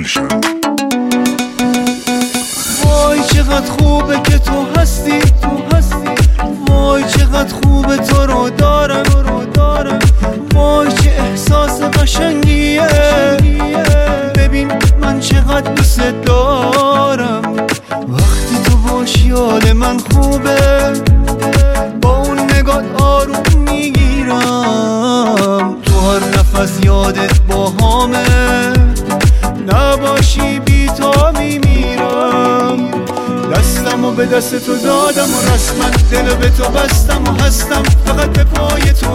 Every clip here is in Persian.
وای چقدر خوبه که تو هستی وای چقدر خوبه تو رو دارم وای چه احساس قشنگیه ببین من چقدر دوست دارم وقتی تو باشی حال من خوبه با اون نگات آروم میگیرم تو هر نفس یادت باهامه نباشی بی تو میمیرم دستمو به دست تو دادم و رسما دل به تو بستم و هستم فقط به پای تو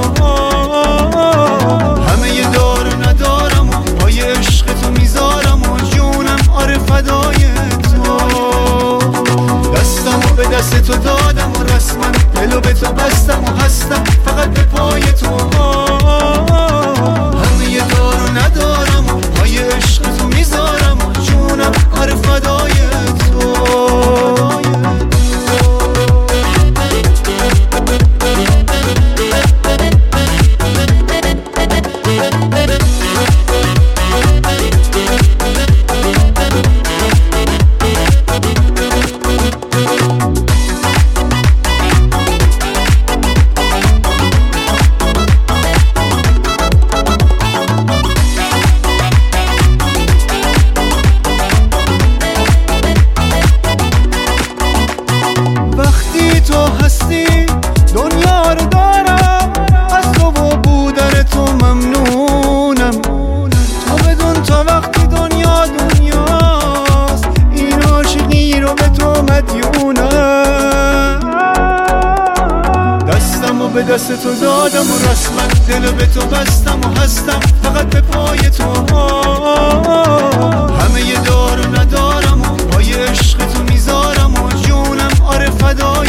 همه یه دار و ندارم و پای عشق تو میذارم و جونم آره فدای تو دستمو به دست تو دادم و رسما دل به تو بستم و هستم فقط به پای تو همه یه دار و ندارم و پای عشق تو میذارم و جونم آره فدای تو دنیا رو دارم از تو و بودن تو ممنونم تو بدون تا وقتی دنیاست این عاشقی رو به تو مدیونم دستم و به دست تو دادم و رسما دل به تو بستم و هستم فقط به پای تو همه یه دار و ندارم و پای عشق تو میذارم و جونم آره فدای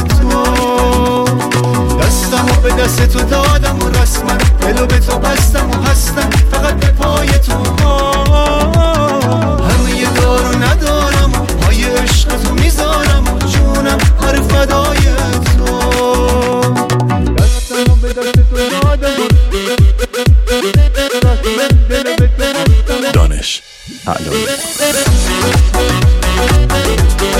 به دست تو دادم و رسما دلو به تو بستم و هستم فقط به پای تو همه یه دار و ندارم و پای عشق تو میذارم و جونم آره فدای تو دستمو به دست تو دادم و دل به تو بستم. دانش علایی